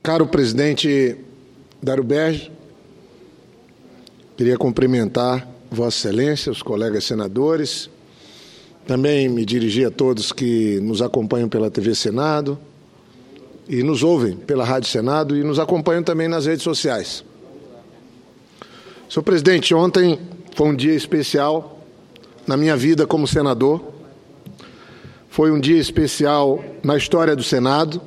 Caro presidente Dário Berge, queria cumprimentar Vossa Excelência, os colegas senadores, também me dirigir a todos que nos acompanham pela TV Senado e nos ouvem pela Rádio Senado e nos acompanham também nas redes sociais. Senhor presidente, ontem foi um dia especial na minha vida como senador, foi um dia especial na história do Senado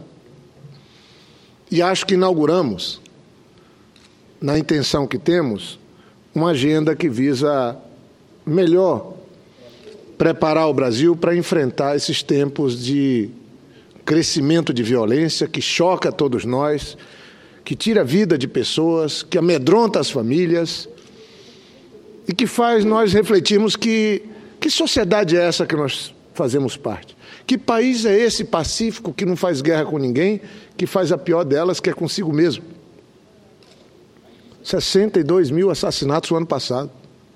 e acho que inauguramos, na intenção que temos, uma agenda que visa melhor preparar o Brasil para enfrentar esses tempos de crescimento de violência que choca todos nós, que tira a vida de pessoas, que amedronta as famílias e que faz nós refletirmos que sociedade é essa que nós fazemos parte? Que país é esse pacífico que não faz guerra com ninguém, que faz a pior delas, que é consigo mesmo? 62 mil assassinatos no ano passado.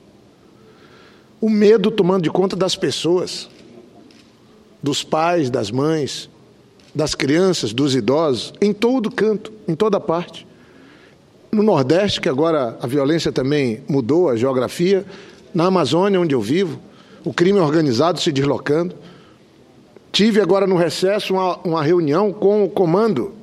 O medo tomando de conta das pessoas, dos pais, das mães, das crianças, dos idosos, em todo canto, em toda parte. No Nordeste, que agora a violência também mudou a geografia, na Amazônia, onde eu vivo, o crime organizado se deslocando. Tive agora no recesso uma reunião com o comando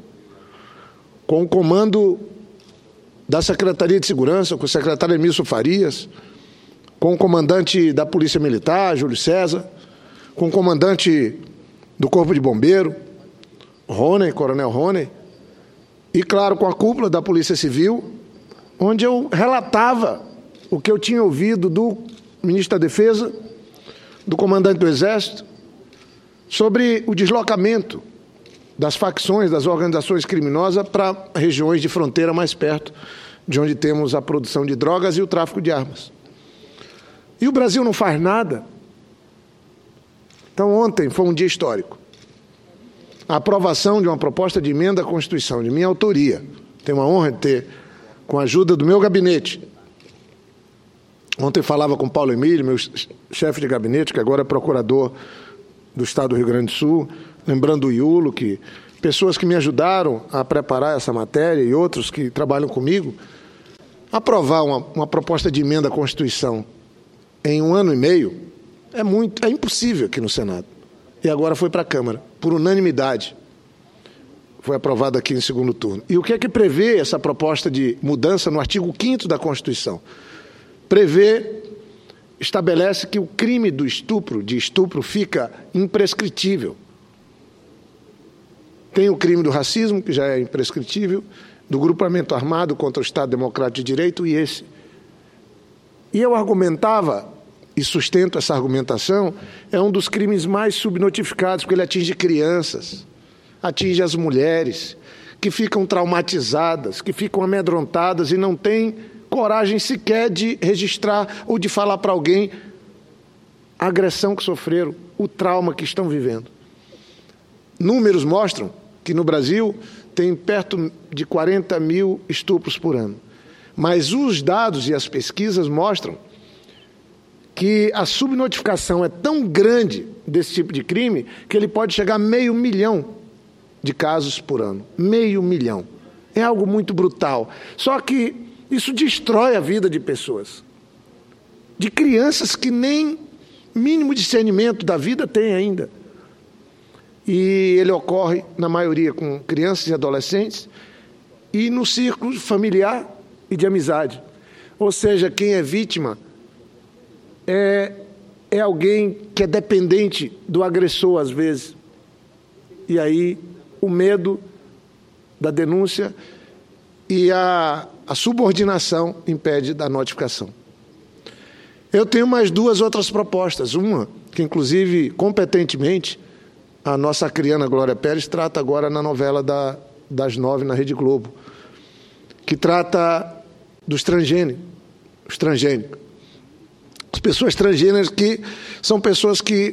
da Secretaria de Segurança, com o secretário Emílio Farias, com o comandante da Polícia Militar, Júlio César, com o comandante do Corpo de Bombeiro, Rony, Coronel Rony, e, claro, com a cúpula da Polícia Civil, onde eu relatava o que eu tinha ouvido do ministro da Defesa, do comandante do Exército, sobre o deslocamento das facções, das organizações criminosas para regiões de fronteira mais perto, de onde temos a produção de drogas e o tráfico de armas. E o Brasil não faz nada. Então, ontem foi um dia histórico. A aprovação de uma proposta de emenda à Constituição, de minha autoria. Tenho a honra de ter, com a ajuda do meu gabinete. Ontem falava com Paulo Emílio, meu chefe de gabinete, que agora é procurador do Estado do Rio Grande do Sul, lembrando o Iulo, que pessoas que me ajudaram a preparar essa matéria e outros que trabalham comigo, aprovar uma proposta de emenda à Constituição em 1 ano e meio é impossível aqui no Senado. E agora foi para a Câmara, por unanimidade. Foi aprovado aqui em segundo turno. E o que é que prevê essa proposta de mudança no artigo 5º da Constituição? Estabelece que o crime de estupro fica imprescritível. Tem o crime do racismo, que já é imprescritível, do grupamento armado contra o Estado Democrático de Direito e esse. E eu argumentava, e sustento essa argumentação, é um dos crimes mais subnotificados, porque ele atinge crianças, atinge as mulheres, que ficam traumatizadas, que ficam amedrontadas e não têm coragem sequer de registrar ou de falar para alguém a agressão que sofreram, o trauma que estão vivendo. Números mostram que no Brasil tem perto de 40 mil estupros por ano. Mas os dados e as pesquisas mostram que a subnotificação é tão grande desse tipo de crime que ele pode chegar a 500 mil de casos por ano. 500 mil. É algo muito brutal. Só que isso destrói a vida de pessoas. De crianças que nem mínimo discernimento da vida têm ainda. E ele ocorre, na maioria, com crianças e adolescentes e no círculo familiar e de amizade. Ou seja, quem é vítima é alguém que é dependente do agressor, às vezes. E aí o medo da denúncia e a subordinação impede da notificação. Eu tenho mais 2 outras propostas. Uma, que inclusive, competentemente, a nossa acriana Glória Pérez trata agora na novela das 9 na Rede Globo, que trata dos transgênicos. As pessoas transgêneras que são pessoas que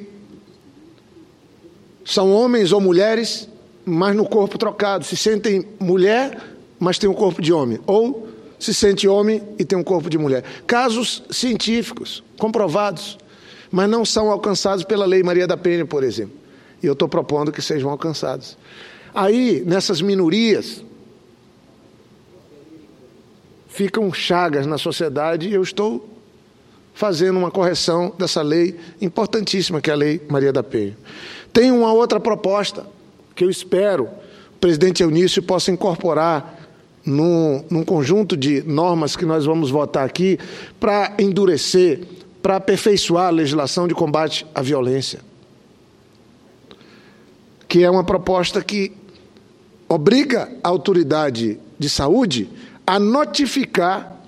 são homens ou mulheres, mas no corpo trocado. Se sentem mulher, mas tem um corpo de homem. Ou se sente homem e tem um corpo de mulher. Casos científicos, comprovados, mas não são alcançados pela Lei Maria da Penha, por exemplo. E eu estou propondo que sejam alcançados. Aí, nessas minorias, ficam chagas na sociedade, e eu estou fazendo uma correção dessa lei importantíssima, que é a Lei Maria da Penha. Tem uma outra proposta que eu espero o presidente Eunício possa incorporar num conjunto de normas que nós vamos votar aqui para endurecer, para aperfeiçoar a legislação de combate à violência, que é uma proposta que obriga a autoridade de saúde a notificar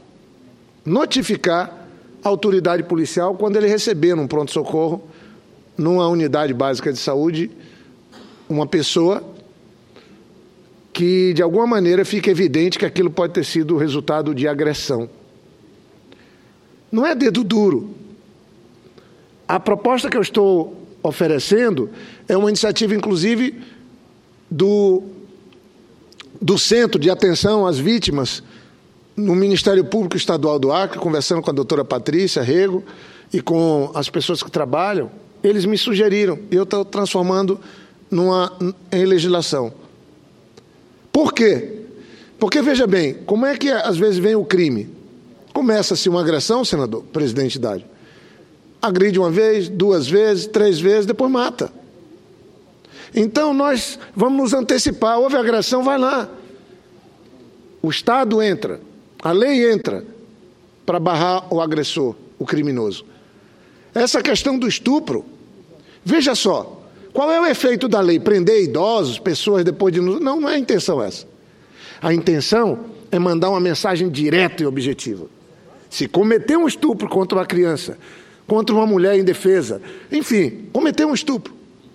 a autoridade policial quando ele receber num pronto-socorro, numa unidade básica de saúde, uma pessoa que, de alguma maneira, fica evidente que aquilo pode ter sido o resultado de agressão. Não é dedo duro. A proposta que eu estou oferecendo é uma iniciativa, inclusive, do Centro de Atenção às Vítimas no Ministério Público Estadual do Acre, conversando com a doutora Patrícia Rego e com as pessoas que trabalham. Eles me sugeriram, e eu estou transformando em legislação. Por quê? Porque, veja bem, como é que às vezes vem o crime? Começa-se uma agressão, senador, presidente Dário. Agride uma vez, 2 vezes, 3 vezes, depois mata. Então nós vamos nos antecipar. Houve agressão, vai lá. O Estado entra, a lei entra para barrar o agressor, o criminoso. Essa questão do estupro, veja só, qual é o efeito da lei? Prender idosos, pessoas depois de... Não é a intenção essa. A intenção é mandar uma mensagem direta e objetiva. Se cometer um estupro contra uma criança, contra uma mulher indefesa, enfim, cometer um estupro,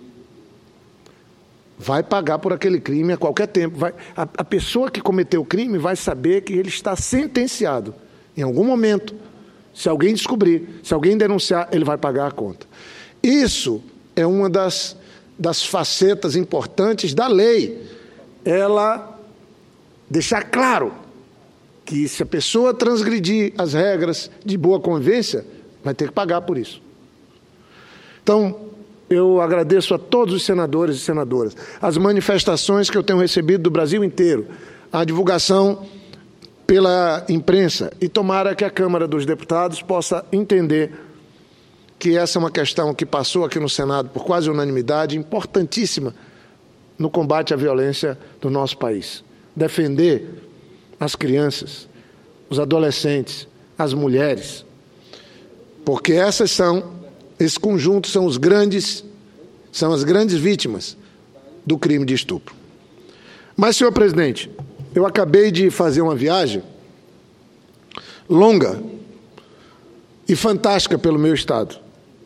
vai pagar por aquele crime a qualquer tempo. A pessoa que cometeu o crime vai saber que ele está sentenciado. Em algum momento, se alguém descobrir, se alguém denunciar, ele vai pagar a conta. Isso é uma das facetas importantes da lei. Ela deixar claro que se a pessoa transgredir as regras de boa convivência, vai ter que pagar por isso. Então, eu agradeço a todos os senadores e senadoras, as manifestações que eu tenho recebido do Brasil inteiro, a divulgação pela imprensa, e tomara que a Câmara dos Deputados possa entender que essa é uma questão que passou aqui no Senado por quase unanimidade, importantíssima no combate à violência do nosso país. Defender as crianças, os adolescentes, as mulheres, porque esse conjunto são as grandes vítimas do crime de estupro. Mas, senhor presidente, eu acabei de fazer uma viagem longa e fantástica pelo meu estado.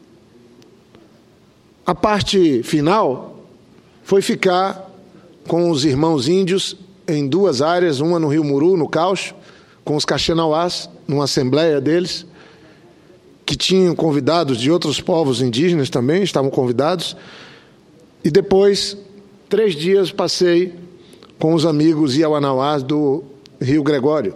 A parte final foi ficar com os irmãos índios em 2 áreas, uma no Rio Muru, no Caucho, com os Caxinauás, numa assembleia deles, que tinham convidados de outros povos indígenas também, estavam convidados, e depois, 3 dias, passei com os amigos Iauanauás do Rio Gregório,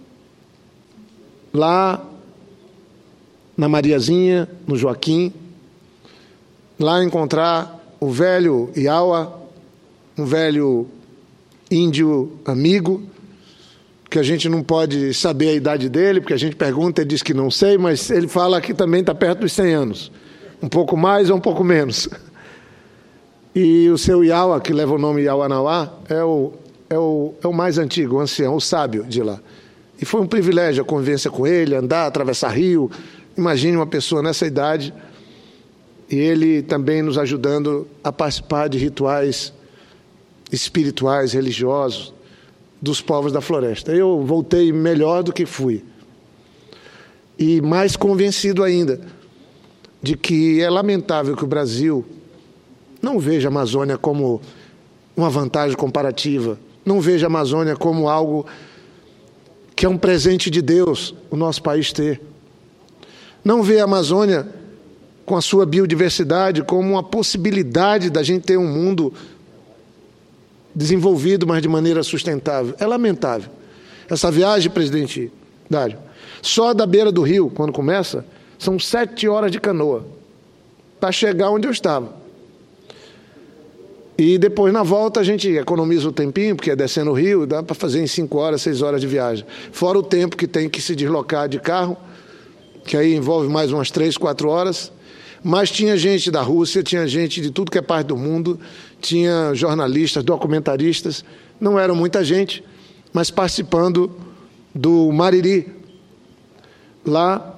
lá na Mariazinha, no Joaquim, lá encontrar o velho Iaua, um velho índio amigo, que a gente não pode saber a idade dele, porque a gente pergunta, ele diz que não sei, mas ele fala que também está perto dos 100 anos. Um pouco mais ou um pouco menos. E o seu Iaua, que leva o nome Iauanauá, é o mais antigo, o ancião, o sábio de lá. E foi um privilégio a convivência com ele, andar, atravessar rio. Imagine uma pessoa nessa idade, e ele também nos ajudando a participar de rituais espirituais, religiosos, dos povos da floresta. Eu voltei melhor do que fui. E mais convencido ainda de que é lamentável que o Brasil não veja a Amazônia como uma vantagem comparativa, não veja a Amazônia como algo que é um presente de Deus o nosso país ter. Não vê a Amazônia com a sua biodiversidade como uma possibilidade da gente ter um mundo desenvolvido, mas de maneira sustentável. É lamentável. Essa viagem, presidente Dário, só da beira do rio, quando começa, são 7 horas de canoa para chegar onde eu estava. E depois, na volta, a gente economiza o tempinho, porque é descendo o rio, dá para fazer em 5 horas, 6 horas de viagem. Fora o tempo que tem que se deslocar de carro, que aí envolve mais umas 3, 4 horas. Mas tinha gente da Rússia, tinha gente de tudo que é parte do mundo, tinha jornalistas, documentaristas, não era muita gente, mas participando do Mariri, lá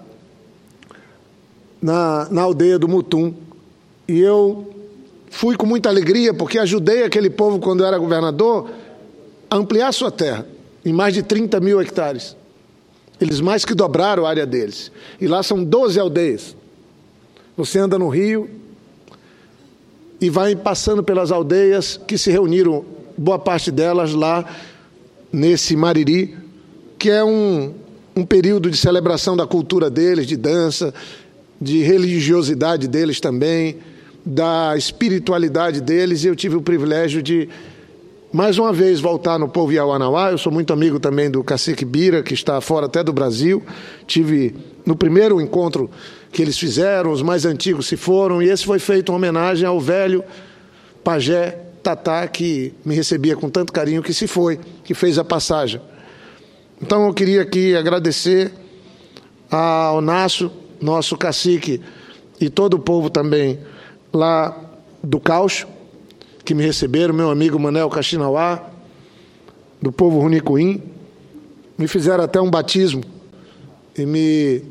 na aldeia do Mutum. E eu fui com muita alegria, porque ajudei aquele povo, quando eu era governador, a ampliar sua terra, em mais de 30 mil hectares. Eles mais que dobraram a área deles. E lá são 12 aldeias. Você anda no rio e vai passando pelas aldeias que se reuniram, boa parte delas lá nesse Mariri, que é um período de celebração da cultura deles, de dança, de religiosidade deles também, da espiritualidade deles. E eu tive o privilégio de, mais uma vez, voltar no povo Iauanauá. Eu sou muito amigo também do cacique Bira, que está fora até do Brasil. Tive no primeiro encontro que eles fizeram, os mais antigos se foram, e esse foi feito em homenagem ao velho pajé Tatá, que me recebia com tanto carinho, que se foi, que fez a passagem. Então eu queria aqui agradecer ao nosso cacique, e todo o povo também lá do Caucho, que me receberam, meu amigo Manel Kaxinauá, do povo Runicuim, me fizeram até um batismo, e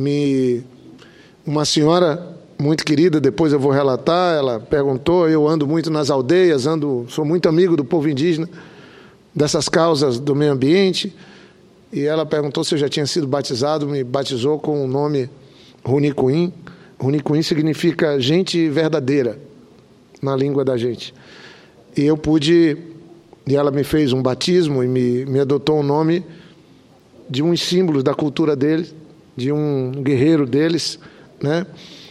uma senhora muito querida, depois eu vou relatar, ela perguntou, eu ando muito nas aldeias, sou muito amigo do povo indígena, dessas causas do meio ambiente, e ela perguntou se eu já tinha sido batizado, me batizou com o nome Runicuim. Runicuim significa gente verdadeira, na língua da gente. E eu pude, e ela me fez um batismo e me adotou o nome de uns símbolos da cultura deles, de um guerreiro deles, né?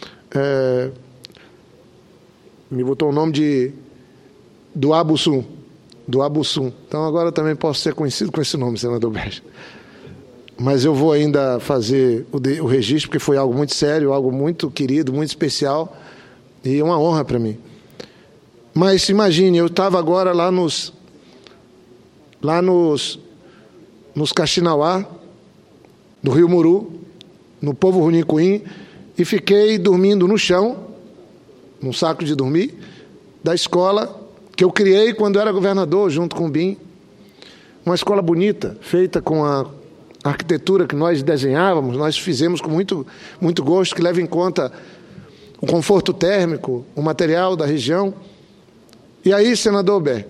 Me botou o nome do Abussum. Então agora eu também posso ser conhecido com esse nome, senador Beja. Mas eu vou ainda fazer o registro, porque foi algo muito sério, algo muito querido, muito especial, e é uma honra para mim. Mas imagine, eu estava agora lá nos Kaxinauá, do Rio Muru, no povo Runicuim, e fiquei dormindo no chão, num saco de dormir, da escola que eu criei quando era governador, junto com o BIM. Uma escola bonita, feita com a arquitetura que nós desenhávamos, nós fizemos com muito, muito gosto, que leva em conta o conforto térmico, o material da região. E aí, senador Bé,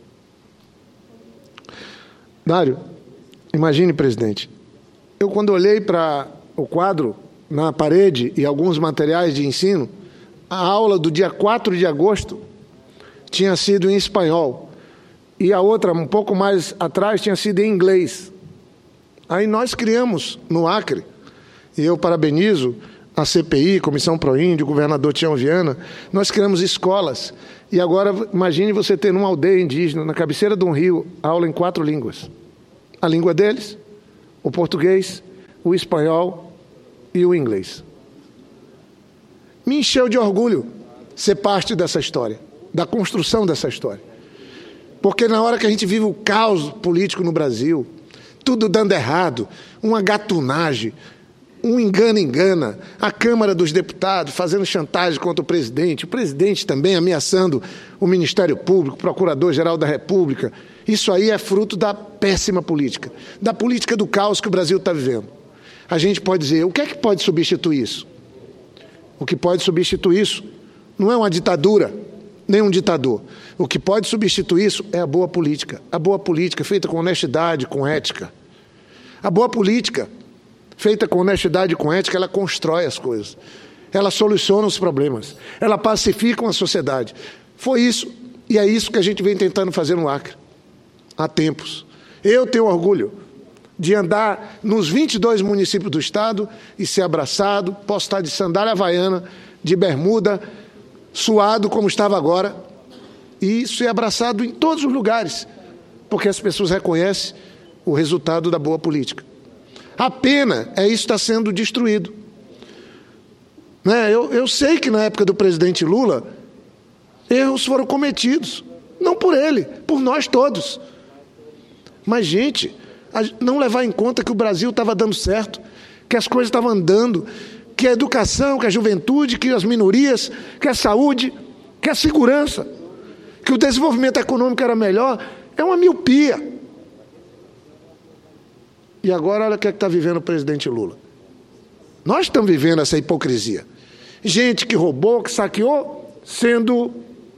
Dário, imagine, presidente, eu quando olhei para o quadro na parede e alguns materiais de ensino, a aula do dia 4 de agosto tinha sido em espanhol e a outra, um pouco mais atrás, tinha sido em inglês. Aí nós criamos no Acre, e eu parabenizo a CPI, Comissão Proíndio, o governador Tião Viana, nós criamos escolas. E agora, imagine você ter numa aldeia indígena, na cabeceira de um rio, aula em 4 línguas. A língua deles, o português, o espanhol e o inglês. Me encheu de orgulho ser parte dessa história, da construção dessa história. Porque na hora que a gente vive o caos político no Brasil, tudo dando errado, uma gatunagem, um engana, a Câmara dos Deputados fazendo chantagem contra o presidente também ameaçando o Ministério Público, o Procurador-Geral da República. Isso aí é fruto da péssima política, da política do caos que o Brasil está vivendo. A gente pode dizer, o que é que pode substituir isso? O que pode substituir isso não é uma ditadura, nem um ditador. O que pode substituir isso é a boa política feita com honestidade, com ética. A boa política feita com honestidade e com ética, ela constrói as coisas. Ela soluciona os problemas. Ela pacifica uma sociedade. Foi isso, e é isso que a gente vem tentando fazer no Acre, há tempos. Eu tenho orgulho de andar nos 22 municípios do estado e ser abraçado, posso estar de sandália havaiana, de bermuda, suado como estava agora, e ser abraçado em todos os lugares, porque as pessoas reconhecem o resultado da boa política. A pena é isso está sendo destruído. Eu sei que na época do presidente Lula, erros foram cometidos. Não por ele, por nós todos. Mas, gente, não levar em conta que o Brasil estava dando certo, que as coisas estavam andando, que a educação, que a juventude, que as minorias, que a saúde, que a segurança, que o desenvolvimento econômico era melhor, é uma miopia. E agora, olha o que é que está vivendo o presidente Lula. Nós estamos vivendo essa hipocrisia. Gente que roubou, que saqueou, sendo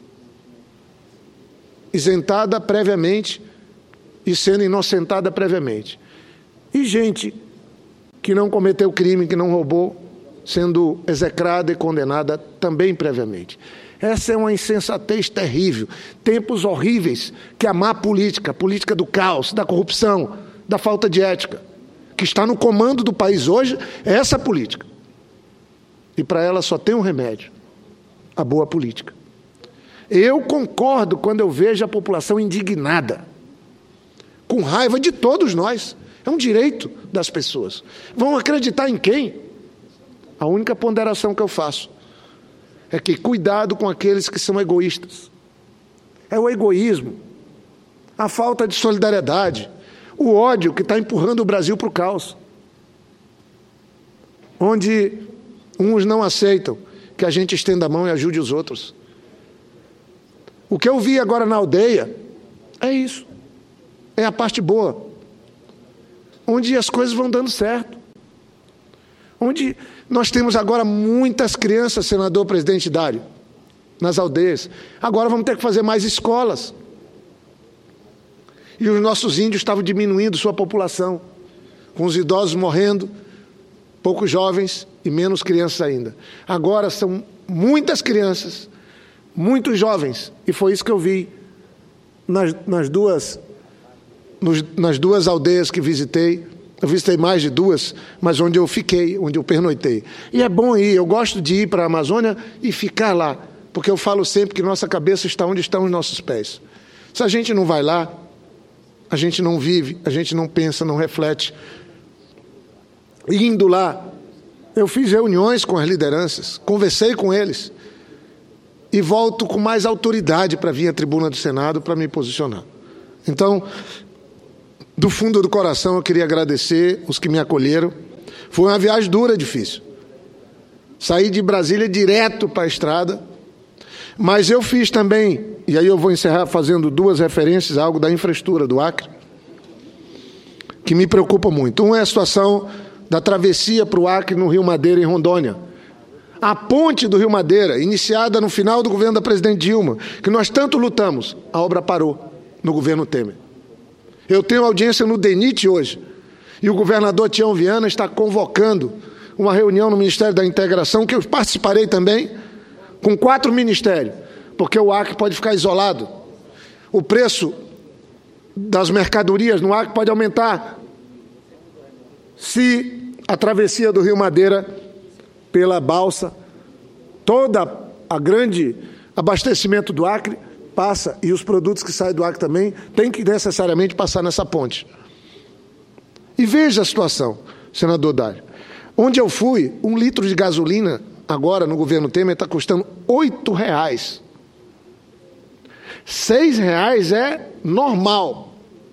isentada previamente e sendo inocentada previamente. E gente que não cometeu crime, que não roubou, sendo execrada e condenada também previamente. Essa é uma insensatez terrível. Tempos horríveis que a má política, a política do caos, da corrupção, da falta de ética, que está no comando do país hoje, é essa política. E para ela só tem um remédio: a boa política. Eu concordo quando eu vejo a população indignada, com raiva de todos nós. É um direito das pessoas. Vão acreditar em quem? A única ponderação que eu faço é que cuidado com aqueles que são egoístas. É o egoísmo, a falta de solidariedade, o ódio que está empurrando o Brasil para o caos, onde uns não aceitam que a gente estenda a mão e ajude os outros. O que eu vi agora na aldeia é isso, é a parte boa, onde as coisas vão dando certo, onde nós temos agora muitas crianças, senador presidente Dário, nas aldeias. Agora vamos ter que fazer mais escolas. E os nossos índios estavam diminuindo sua população, com os idosos morrendo, poucos jovens e menos crianças ainda. Agora são muitas crianças, muitos jovens, e foi isso que eu vi nas duas aldeias que visitei. Eu visitei mais de duas, mas onde eu fiquei, onde eu pernoitei. E é bom ir, eu gosto de ir para a Amazônia e ficar lá, porque eu falo sempre que nossa cabeça está onde estão os nossos pés. Se a gente não vai lá, a gente não vive, a gente não pensa, não reflete. Indo lá, eu fiz reuniões com as lideranças, conversei com eles e volto com mais autoridade para vir à tribuna do Senado para me posicionar. Então, do fundo do coração, eu queria agradecer os que me acolheram. Foi uma viagem dura, difícil. Saí de Brasília direto para a estrada, mas eu fiz também, e aí eu vou encerrar fazendo duas referências a algo da infraestrutura do Acre, que me preocupa muito. Um é a situação da travessia para o Acre no Rio Madeira, em Rondônia. A ponte do Rio Madeira, iniciada no final do governo da presidente Dilma, que nós tanto lutamos, a obra parou no governo Temer. Eu tenho audiência no DENIT hoje, e o governador Tião Viana está convocando uma reunião no Ministério da Integração, que eu participarei também, com 4 ministérios, porque o Acre pode ficar isolado. O preço das mercadorias no Acre pode aumentar se a travessia do Rio Madeira pela balsa, toda a grande abastecimento do Acre passa, e os produtos que saem do Acre também, tem que necessariamente passar nessa ponte. E veja a situação, senador Dário. Onde eu fui, 1 litro de gasolina, agora no governo Temer, está custando R$8. R$6 é normal.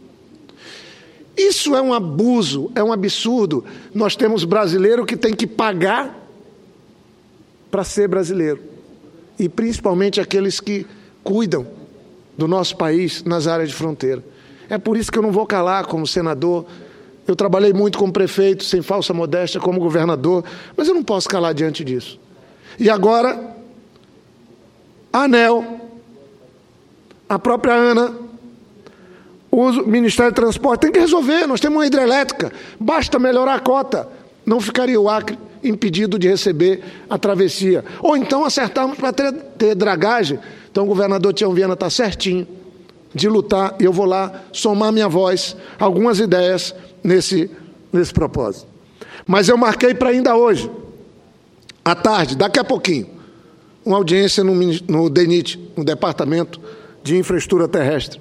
Isso é um abuso, é um absurdo. Nós temos brasileiro que tem que pagar para ser brasileiro. E principalmente aqueles que cuidam do nosso país nas áreas de fronteira. É por isso que eu não vou calar como senador. Eu trabalhei muito como prefeito, sem falsa modéstia, como governador, mas eu não posso calar diante disso. E agora, a ANEEL, a própria ANA, o Ministério do Transporte tem que resolver. Nós temos uma hidrelétrica, basta melhorar a cota. Não ficaria o Acre impedido de receber a travessia. Ou então acertarmos para ter dragagem. Então o governador Tião Viana está certinho de lutar, e eu vou lá somar minha voz, algumas ideias nesse propósito. Mas eu marquei para ainda hoje, à tarde, daqui a pouquinho, uma audiência no DENIT, no Departamento de Infraestrutura Terrestre.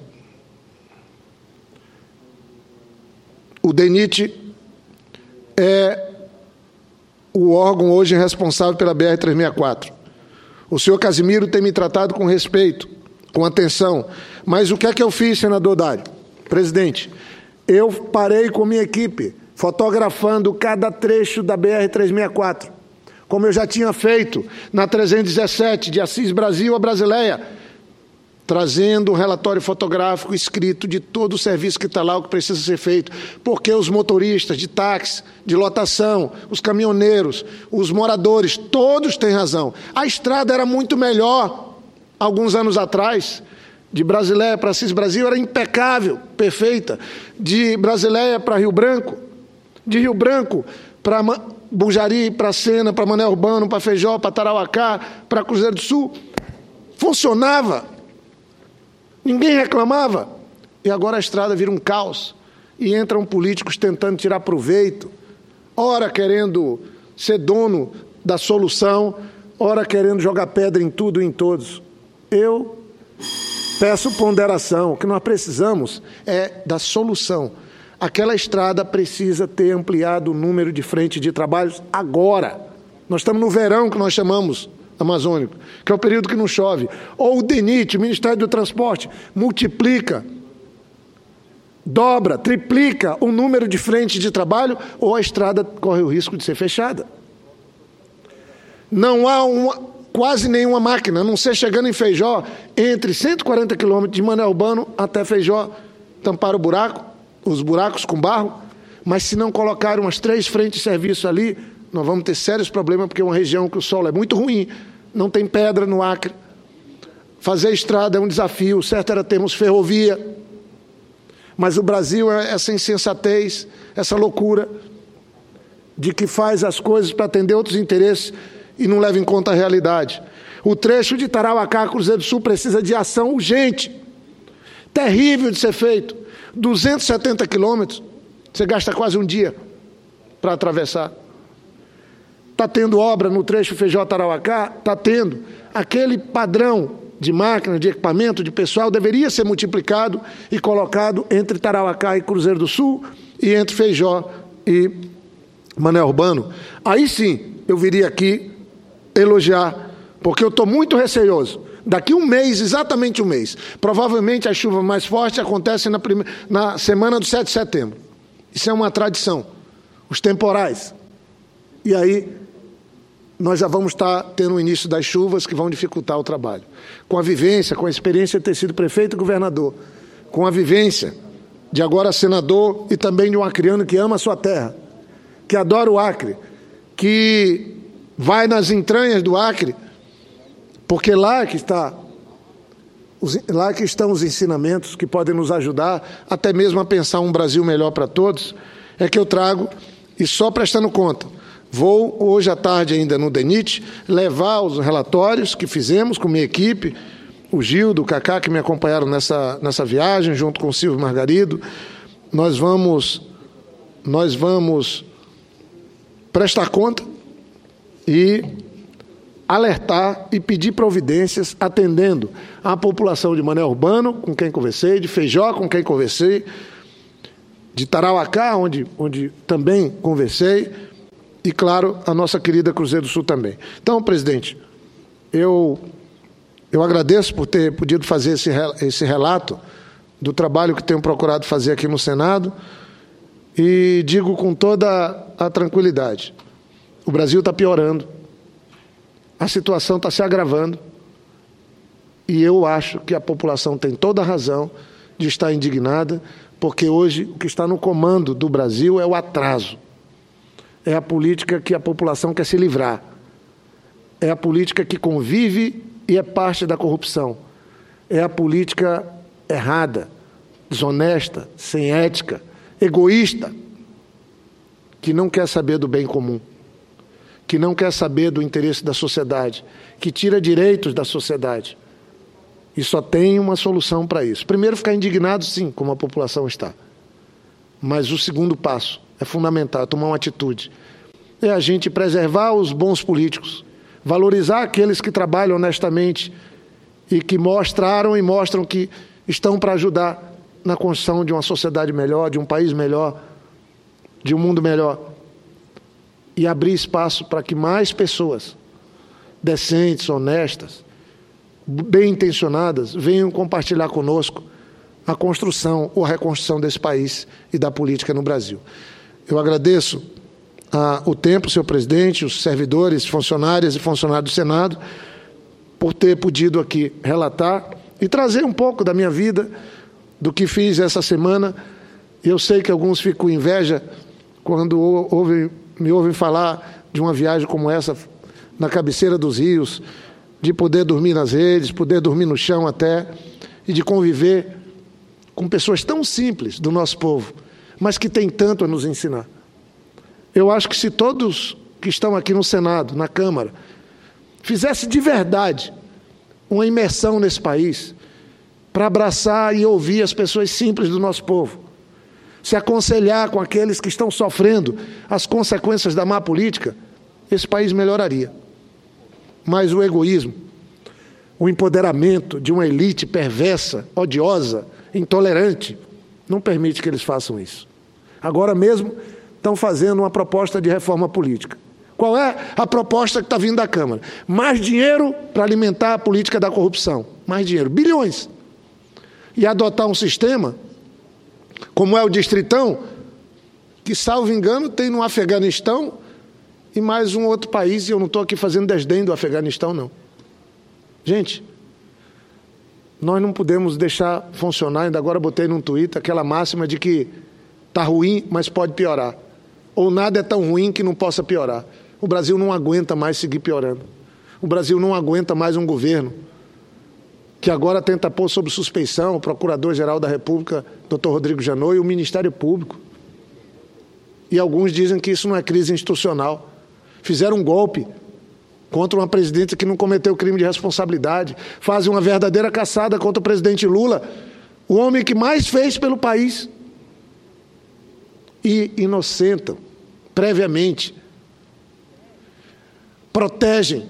O DENIT é o órgão hoje responsável pela BR-364. O senhor Casimiro tem me tratado com respeito, com atenção. Mas o que é que eu fiz, senador Dário? Presidente, eu parei com minha equipe, fotografando cada trecho da BR-364, como eu já tinha feito na 317, de Assis Brasil a Brasileia, trazendo um relatório fotográfico escrito de todo o serviço que está lá, o que precisa ser feito, porque os motoristas de táxi, de lotação, os caminhoneiros, os moradores, todos têm razão. A estrada era muito melhor alguns anos atrás. De Brasileia para Assis Brasil era impecável, perfeita. De Brasileia para Rio Branco, de Rio Branco para Bujari, para Sena, para Mané Urbano, para Feijó, para Tarauacá, para Cruzeiro do Sul, funcionava. Ninguém reclamava. E agora a estrada vira um caos. E entram políticos tentando tirar proveito, ora querendo ser dono da solução, ora querendo jogar pedra em tudo e em todos. Eu peço ponderação. O que nós precisamos é da solução. Aquela estrada precisa ter ampliado o número de frentes de trabalhos agora. Nós estamos no verão, que nós chamamos amazônico, que é o período que não chove. Ou o DENIT, o Ministério do Transporte, multiplica, dobra, triplica o número de frentes de trabalho, ou a estrada corre o risco de ser fechada. Não há quase nenhuma máquina, a não ser chegando em Feijó, entre 140 quilômetros de Mané Urbano até Feijó, tampar o buraco, os buracos com barro, mas se não colocar umas 3 frentes de serviço ali, nós vamos ter sérios problemas, porque é uma região que o solo é muito ruim, não tem pedra no Acre. Fazer estrada é um desafio, o certo era termos ferrovia, mas o Brasil é essa insensatez, essa loucura de que faz as coisas para atender outros interesses e não leva em conta a realidade. O trecho de Tarauacá a Cruzeiro do Sul precisa de ação urgente, terrível de ser feito. 270 quilômetros, você gasta quase um dia para atravessar. Está tendo obra no trecho Feijó-Tarauacá? Está tendo. Aquele padrão de máquina, de equipamento, de pessoal, deveria ser multiplicado e colocado entre Tarauacá e Cruzeiro do Sul e entre Feijó e Mané Urbano. Aí sim, eu viria aqui elogiar, porque eu estou muito receoso. Daqui um mês, exatamente um mês, provavelmente a chuva mais forte acontece na semana do 7 de setembro. Isso é uma tradição. Os temporais. E aí nós já vamos estar tendo o início das chuvas que vão dificultar o trabalho. Com a vivência, com a experiência de ter sido prefeito e governador, com a vivência de agora senador e também de um acreano que ama a sua terra, que adora o Acre, que vai nas entranhas do Acre, porque lá que estão os ensinamentos que podem nos ajudar até mesmo a pensar um Brasil melhor para todos, é que eu trago, e só prestando conta, vou hoje à tarde ainda no DENIT levar os relatórios que fizemos com minha equipe, o Gildo, o Cacá, que me acompanharam nessa viagem, junto com o Silvio Margarido. Nós vamos prestar conta e alertar e pedir providências, atendendo a população de Mané Urbano, com quem conversei, de Feijó, com quem conversei, de Tarauacá, onde também conversei, e, claro, a nossa querida Cruzeiro do Sul também. Então, presidente, eu agradeço por ter podido fazer esse relato do trabalho que tenho procurado fazer aqui no Senado, e digo com toda a tranquilidade, o Brasil está piorando, a situação está se agravando, e eu acho que a população tem toda a razão de estar indignada, porque hoje o que está no comando do Brasil é o atraso. É a política que a população quer se livrar. É a política que convive e é parte da corrupção. É a política errada, desonesta, sem ética, egoísta, que não quer saber do bem comum, que não quer saber do interesse da sociedade, que tira direitos da sociedade. E só tem uma solução para isso. Primeiro, ficar indignado, sim, como a população está. Mas o segundo passo é fundamental, tomar uma atitude. É a gente preservar os bons políticos, valorizar aqueles que trabalham honestamente e que mostraram e mostram que estão para ajudar na construção de uma sociedade melhor, de um país melhor, de um mundo melhor. E abrir espaço para que mais pessoas decentes, honestas, bem intencionadas, venham compartilhar conosco a construção ou a reconstrução desse país e da política no Brasil. Eu agradeço o tempo, senhor presidente, os servidores, funcionárias e funcionários do Senado, por ter podido aqui relatar e trazer um pouco da minha vida, do que fiz essa semana. Eu sei que alguns ficam com inveja quando me ouvem falar de uma viagem como essa, na cabeceira dos rios, de poder dormir nas redes, poder dormir no chão até, e de conviver com pessoas tão simples do nosso povo, mas que têm tanto a nos ensinar. Eu acho que se todos que estão aqui no Senado, na Câmara, fizessem de verdade uma imersão nesse país, para abraçar e ouvir as pessoas simples do nosso povo, se aconselhar com aqueles que estão sofrendo as consequências da má política, esse país melhoraria. Mas o egoísmo, o empoderamento de uma elite perversa, odiosa, intolerante, não permite que eles façam isso. Agora mesmo estão fazendo uma proposta de reforma política. Qual é a proposta que está vindo da Câmara? Mais dinheiro para alimentar a política da corrupção. Mais dinheiro, bilhões. E adotar um sistema, como é o Distritão, que, salvo engano, tem no Afeganistão e mais um outro país, e eu não estou aqui fazendo desdém do Afeganistão, não. Gente, nós não podemos deixar funcionar, ainda agora botei num Twitter aquela máxima de que está ruim, mas pode piorar. Ou nada é tão ruim que não possa piorar. O Brasil não aguenta mais seguir piorando. O Brasil não aguenta mais um governo que agora tenta pôr sob suspeição o Procurador-Geral da República, Dr. Rodrigo Janot, e o Ministério Público. E alguns dizem que isso não é crise institucional. Fizeram um golpe contra uma presidente que não cometeu crime de responsabilidade. Fazem uma verdadeira caçada contra o presidente Lula, o homem que mais fez pelo país. E inocentam, previamente, protegem,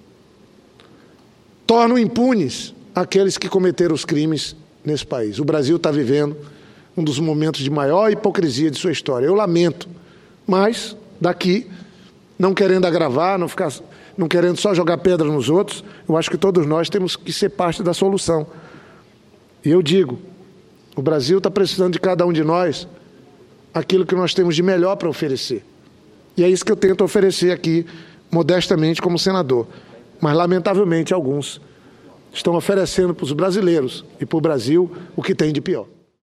tornam impunes aqueles que cometeram os crimes nesse país. O Brasil está vivendo um dos momentos de maior hipocrisia de sua história. Eu lamento, mas daqui, não querendo agravar, não querendo só jogar pedra nos outros, eu acho que todos nós temos que ser parte da solução. E eu digo, o Brasil está precisando de cada um de nós aquilo que nós temos de melhor para oferecer. E é isso que eu tento oferecer aqui, modestamente, como senador. Mas, lamentavelmente, alguns estão oferecendo para os brasileiros e para o Brasil o que tem de pior.